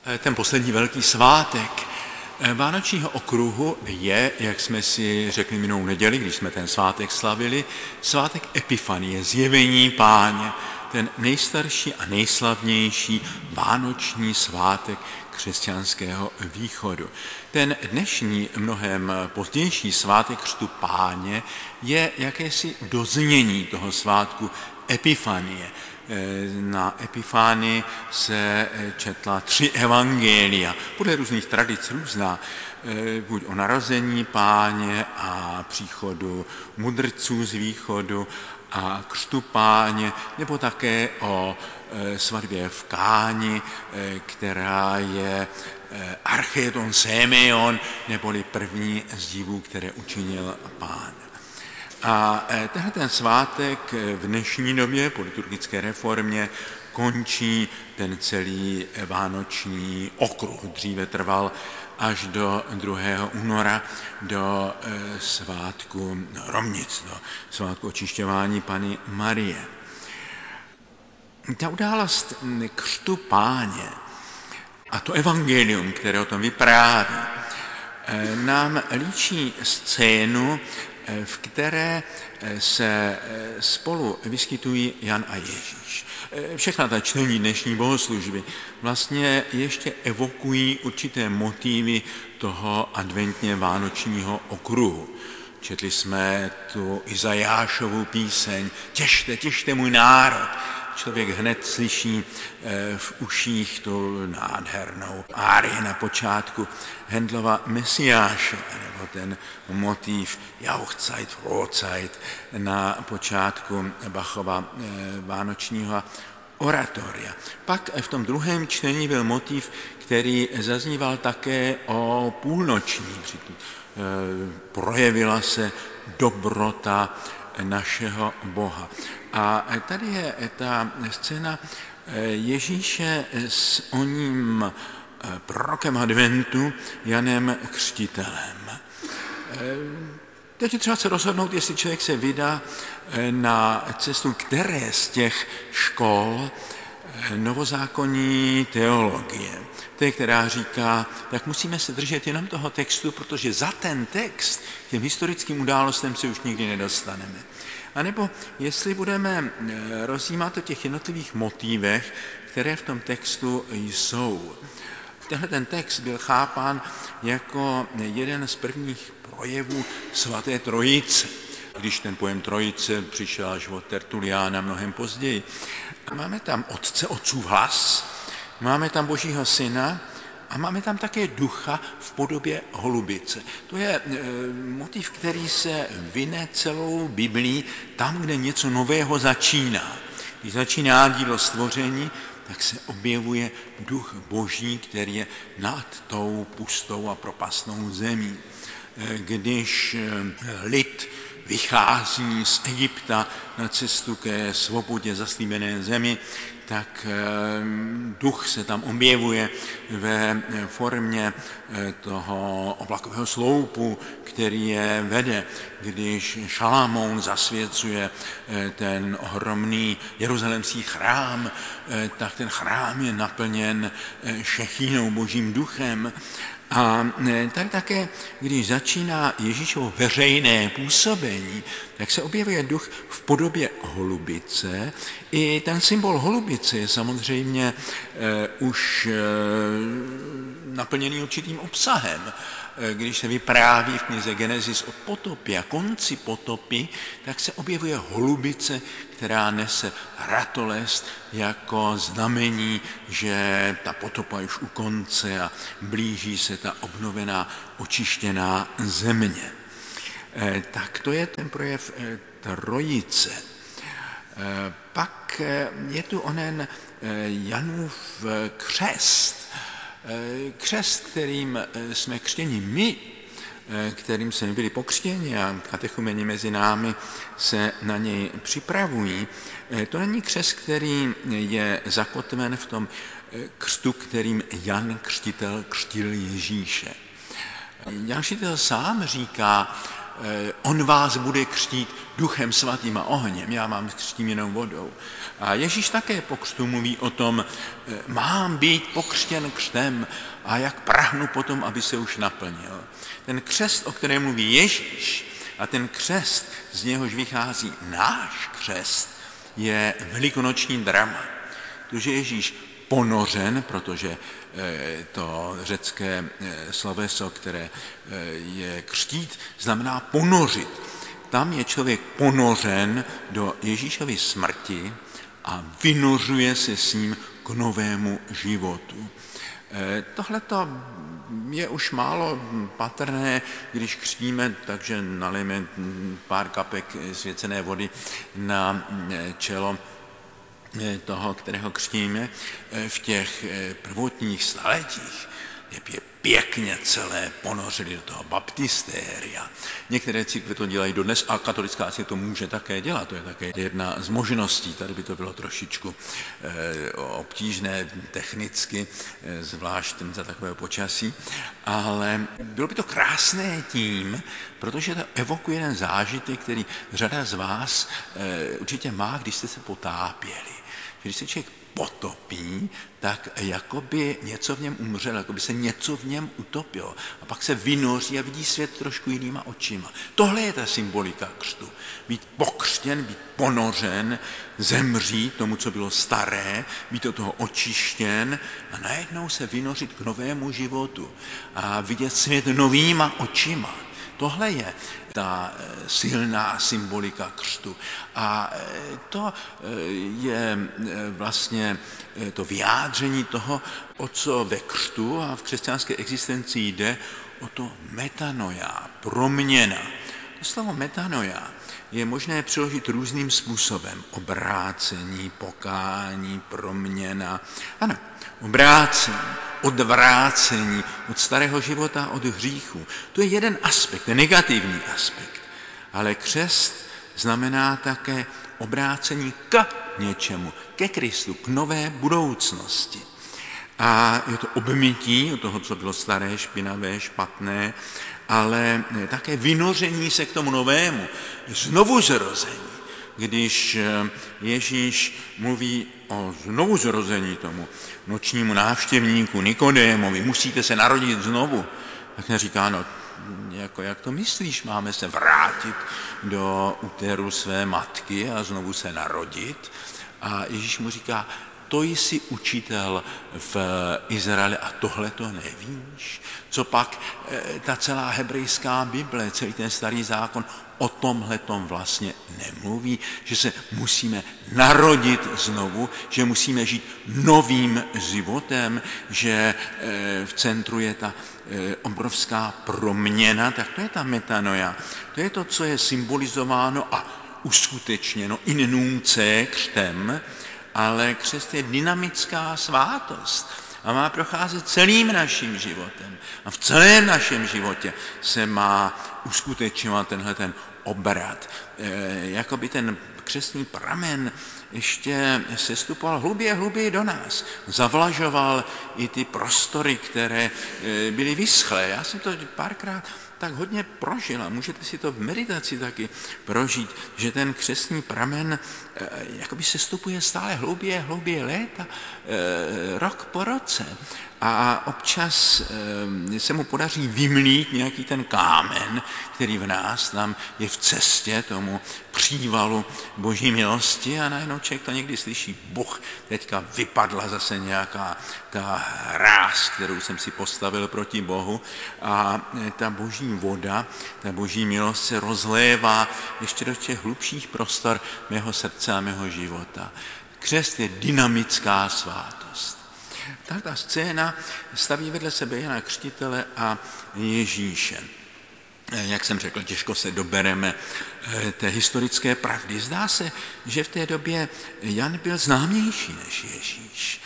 ten poslední velký svátek Vánočního okruhu je, jak jsme si řekli minulou neděli, když jsme ten svátek slavili, svátek Epifanie, zjevení Páně, ten nejstarší a nejslavnější vánoční svátek křesťanského východu. Ten dnešní, mnohem pozdější svátek Křtu Páně je jakési doznění toho svátku Epifanie. Na Epifánii se četla 3 evangelia, podle různých tradic různá, buď o narození Páně a příchodu mudrců z východu a křtu Páně, nebo také o svatbě v Káni, která je archeton Sémeon, neboli první z divů, které učinil Pán. A tenhle ten svátek v dnešní době po liturgické reformě končí ten celý vánoční okruh. Dříve trval až do 2. února, do svátku Romnic, do svátku očišťování Panny Marie. Ta událost Křtu Páně a to evangelium, které o tom vypráví, nám líčí scénu, v které se spolu vyskytují Jan a Ježíš. Všechna ta čtení dnešní bohoslužby vlastně ještě evokují určité motivy toho adventně vánočního okruhu. Četli jsme tu Izajášovu píseň Těšte, těšte můj národ. Člověk hned slyší v uších tu nádhernou árii na počátku Händlova Mesiáše, nebo ten motiv Jauchzeit, Frohzeit na počátku Bachova vánočního oratoria. Pak v tom druhém čtení byl motiv, který zazníval také o půlnoční. Projevila se dobrota našeho Boha. A tady je ta scéna Ježíše s oním prorokem adventu Janem Křtitelem. Teď je třeba se rozhodnout, jestli člověk se vydá na cestu které z těch škol novozákonní teologie. Té, která říká, tak musíme se držet jenom toho textu, protože za ten text těm historickým událostem se už nikdy nedostaneme. A nebo jestli budeme rozjímat o těch jednotlivých motivech, které v tom textu jsou. Tenhle ten text byl chápán jako jeden z prvních projevů svaté trojice, když ten pojem trojice přišel až od Tertuliána mnohem později. Máme tam Otce, Otcův hlas, máme tam Božího Syna a máme tam také Ducha v podobě holubice. To je motiv, který se vyne celou Biblii tam, kde něco nového začíná. Když začíná dílo stvoření, tak se objevuje Duch Boží, který je nad tou pustou a propastnou zemí. Když lid vychází z Egypta na cestu ke svobodě zaslíbené zemi, tak duch se tam objevuje ve formě toho oblakového sloupu, který je vede. Když Šalamoun zasvěcuje ten ohromný jeruzalémský chrám, tak ten chrám je naplněn šechínou, Božím duchem. A tady také, když začíná Ježíšovo veřejné působení, tak se objevuje duch v podobě holubice. I ten symbol holubice je samozřejmě už naplněný určitým obsahem. Když se vypráví v knize Genesis o potopě a konci potopy, tak se objevuje holubice, která nese ratolest jako znamení, že ta potopa je už u konce a blíží se ta obnovená, očištěná země. Tak to je ten projev trojice. Pak je tu onen Janův křest. Křest, kterým jsme křtěni my, kterým jsme byli pokřtěni a katechumeni mezi námi se na něj připravují, to není křest, který je zakotven v tom křtu, kterým Jan Křtitel křtil Ježíše. Jan Křtitel sám říká, on vás bude křtít Duchem svatým a ohněm, já vám křtím jenom vodou. A Ježíš také po křtu mluví o tom, mám být pokřtěn křtem a jak prahnu potom, aby se už naplnil. Ten křest, o kterém mluví Ježíš, a ten křest, z něhož vychází náš křest, je velikonoční drama. Protože Ježíš ponořen, protože to řecké sloveso, které je křtít, znamená ponořit. Tam je člověk ponořen do Ježíšovy smrti a vynořuje se s ním k novému životu. Tohleto je už málo patrné, když křtíme, takže nalijeme pár kapek svěcené vody na čelo toho, kterého křtíme. V těch prvotních staletích je pěkně celé ponořili do toho baptistéria. Některé církve to dělají dodnes a katolická církev to může také dělat. To je také jedna z možností. Tady by to bylo trošičku obtížné technicky, zvlášť za takového počasí. Ale bylo by to krásné tím, protože to evokuje jeden zážitek, který řada z vás určitě má, když jste se potápěli. Když se člověk potopí, tak jako by něco v něm umřelo, jako by se něco v něm utopilo. A pak se vynoří a vidí svět trošku jinýma očima. Tohle je ta symbolika křtu. Být pokřtěn, být ponořen, zemřít tomu, co bylo staré, být od toho očištěn a najednou se vynořit k novému životu a vidět svět novýma očima. Tohle je ta silná symbolika křtu. A to je vlastně to vyjádření toho, o co ve křtu a v křesťanské existenci jde, o to metanoia, proměna. To slovo metanoia je možné přeložit různým způsobem. Obrácení, pokání, proměna. Ano, obrácení, odvrácení od starého života, od hříchu. To je jeden aspekt, ten negativní aspekt. Ale křest znamená také obrácení k něčemu, ke Kristu, k nové budoucnosti. A je to obmytí od toho, co bylo staré, špinavé, špatné, ale také vynoření se k tomu novému, znovuzrození. Když Ježíš mluví o znovuzrození tomu nočnímu návštěvníku Nikodémovi, musíte se narodit znovu, tak neříká, no, jak to myslíš, máme se vrátit do úteru své matky a znovu se narodit. A Ježíš mu říká, to jsi učitel v Izraeli a tohle to nevíš. Co pak ta celá hebrejská Bible, celý ten starý zákon o tomhletom vlastně nemluví, že se musíme narodit znovu, že musíme žít novým životem, že v centru je ta obrovská proměna, tak to je ta metanoia. To je to, co je symbolizováno a uskutečněno in nunce křtem, ale křest je dynamická svátost a má procházet celým naším životem. A v celém našem životě se má uskutečňovat tenhle ten obrat. Jakoby ten křestní pramen ještě sestupoval hluběji do nás. Zavlažoval i ty prostory, které byly vyschlé. Já jsem to párkrát tak hodně prožil a můžete si to v meditaci taky prožít, že ten křestní pramen jakoby sestupuje stále hlouběji léta, rok po roce. A občas se mu podaří vymlít nějaký ten kámen, který v nás tam je v cestě tomu přívalu Boží milosti a najednou člověk to někdy slyší, buch, teďka vypadla zase nějaká ta hráz, kterou jsem si postavil proti Bohu a ta Boží voda, ta Boží milost se rozlévá ještě do těch hlubších prostor mého srdce a mého života. Křest je dynamická svátost. Ta scéna staví vedle sebe Jana Křtitele a Ježíše. Jak jsem řekl, těžko se dobereme té historické pravdy. Zdá se, že v té době Jan byl známější než Ježíš.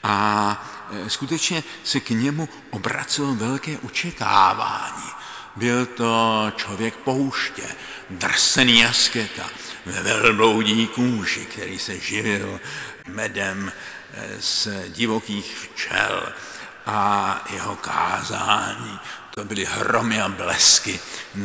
A skutečně se k němu obracelo velké očekávání. Byl to člověk pouště, drsený asketa, ve velbloudí kůži, který se živil medem z divokých včel a jeho kázání. to byly hromy a blesky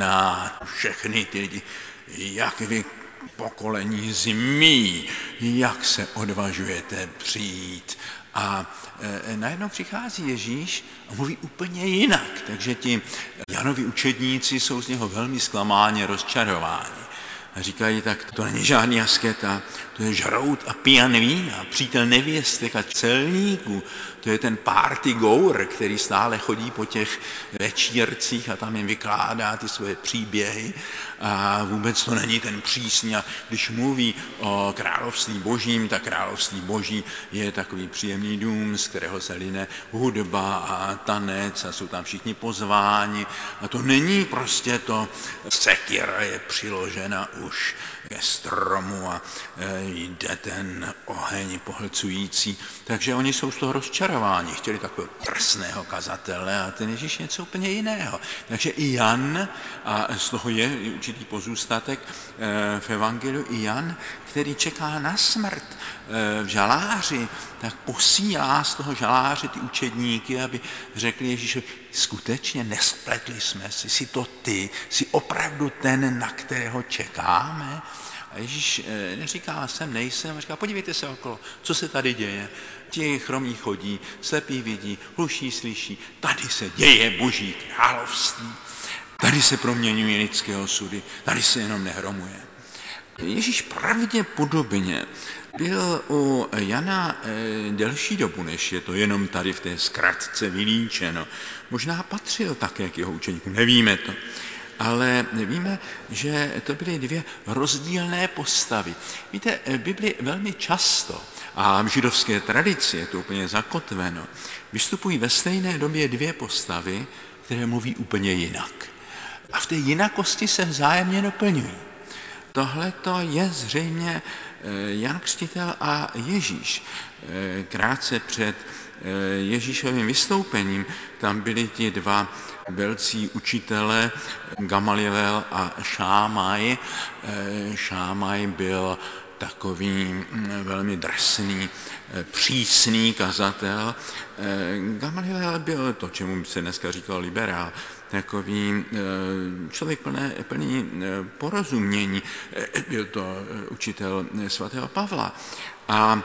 na všechny ty lidi, jak vy pokolení zmí, jak se odvažujete přijít. A najednou přichází Ježíš a mluví úplně jinak. Takže ti Janovi učedníci jsou z něho velmi zklamáni, rozčarováni. A říkají, tak to není žádný asketa, to je žrout a pijan vína, přítel nevěstek a celníků. To je ten party goer, který stále chodí po těch večírcích a tam jim vykládá ty svoje příběhy. A vůbec to není ten přísný. A když mluví o království božím, tak království boží je takový příjemný dům, z kterého se line hudba a tanec a jsou tam všichni pozváni. A to není prostě to, sekira je přiložena už ke stromu a jde ten oheň pohlcující. Takže oni jsou z toho rozčarováni. Chtěli takového drsného kazatele a ten Ježíš něco úplně jiného. Takže i Jan, a z toho je určitý pozůstatek v evangeliu, i Jan, který čeká na smrt v žaláři, tak posílá z toho žaláře ty učedníky, aby řekli Ježíši, skutečně nespletli jsme si, jsi to ty, jsi opravdu ten, na kterého čekáme. A Ježíš neříká, jsem, nejsem, a říká, podívejte se okolo, co se tady děje. Ti chromí chodí, slepí vidí, hluší slyší, tady se děje Boží království, tady se proměňují lidské osudy, tady se jenom nehromuje. Ježíš pravděpodobně byl u Jana delší dobu, než je to jenom tady v té zkratce vylíčeno. Možná patřil také k jeho učeníkům, nevíme to. Ale víme, že to byly dvě rozdílné postavy. Víte, v Bibli velmi často, a v židovské tradici je to úplně zakotveno, vystupují ve stejné době dvě postavy, které mluví úplně jinak. A v té jinakosti se vzájemně doplňují. Tohle to je zřejmě Jan Křtitel a Ježíš. Krátce před Ježíšovým vystoupením tam byli ti dva velcí učitelé, Gamaliel a Šámaj. Šámaj byl takový velmi drsný, přísný kazatel. Gamaliel byl to, čemu se dneska říkal liberál, takový člověk plný porozumění. Byl to učitel svatého Pavla. A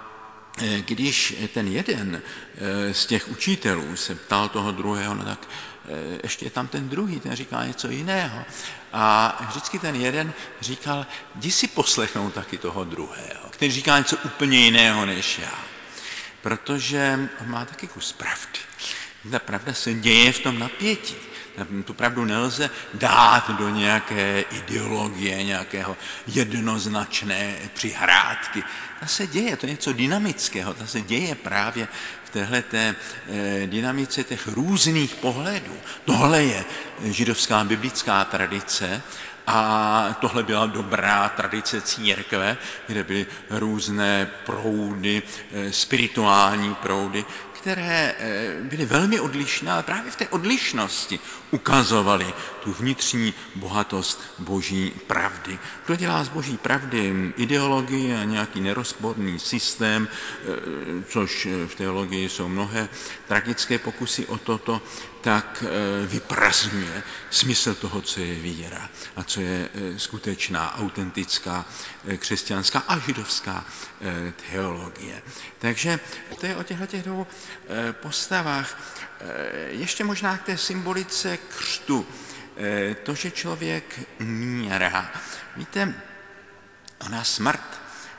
když ten jeden z těch učitelů se ptal toho druhého, no tak ještě je tam ten druhý, ten říká něco jiného. A vždycky ten jeden říkal, jdi si poslechnout taky toho druhého, který říká něco úplně jiného než já. Protože on má taky kus pravdy. Ta pravda se děje v tom napětí. Tu pravdu nelze dát do nějaké ideologie, nějakého jednoznačné přihrádky. Ta se děje, to je něco dynamického, ta se děje právě v téhleté dynamice těch různých pohledů. Tohle je židovská biblická tradice a tohle byla dobrá tradice církve, kde byly různé proudy, spirituální proudy, které byly velmi odlišné, ale právě v té odlišnosti ukazovaly tu vnitřní bohatost boží pravdy. Kdo dělá z boží pravdy ideologii a nějaký nerozporný systém, což v teologii jsou mnohé tragické pokusy o toto, tak vyprazdňuje smysl toho, co je víra a co je skutečná, autentická křesťanská a židovská teologie. Takže to je o těchto dvou postavách. Ještě možná k té symbolice křtu. To, že člověk umírá. Víte, ona smrt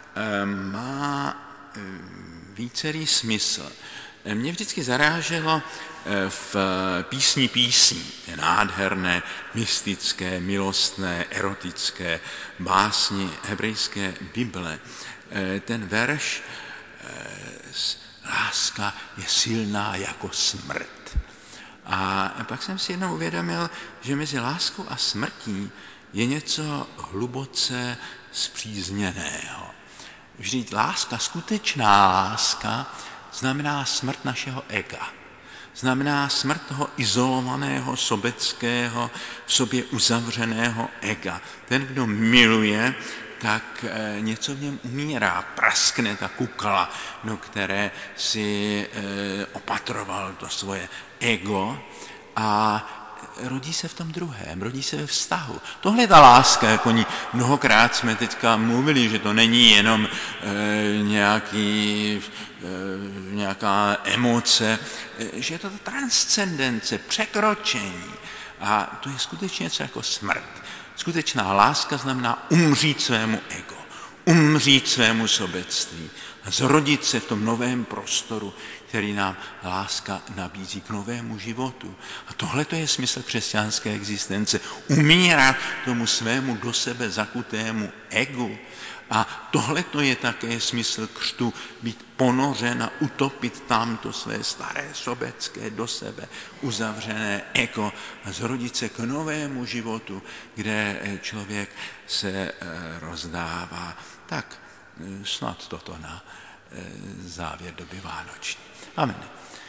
má vícerý smysl. Mě vždycky zaráželo v písni písní, nádherné, mystické, milostné, erotické básni hebrejské Bible. Ten verš láska je silná jako smrt. A pak jsem si jednou uvědomil, že mezi láskou a smrtí je něco hluboce spřízněného. Vždyť láska, skutečná láska, znamená smrt našeho ega. Znamená smrt toho izolovaného, sobeckého, v sobě uzavřeného ega. Ten, kdo miluje, tak něco v něm umírá, praskne ta kukla, do které si opatroval to svoje ego a rodí se v tom druhém, rodí se ve vztahu. Tohle je ta láska, jako ní mnohokrát jsme teďka mluvili, že to není jenom nějaká emoce, že je to transcendence, překročení. A to je skutečně něco jako smrt. Skutečná láska znamená umřít svému ego, umřít svému sobectví a zrodit se v tom novém prostoru, který nám láska nabízí k novému životu. A tohle to je smysl křesťanské existence. Umírat tomu svému do sebe zakutému egu. A tohle to je také smysl křtu, být ponořen a utopit tamto své staré sobecké do sebe uzavřené ego a zrodit se k novému životu, kde člověk se rozdává. Tak snad toto na závěr doby vánoční. Amen.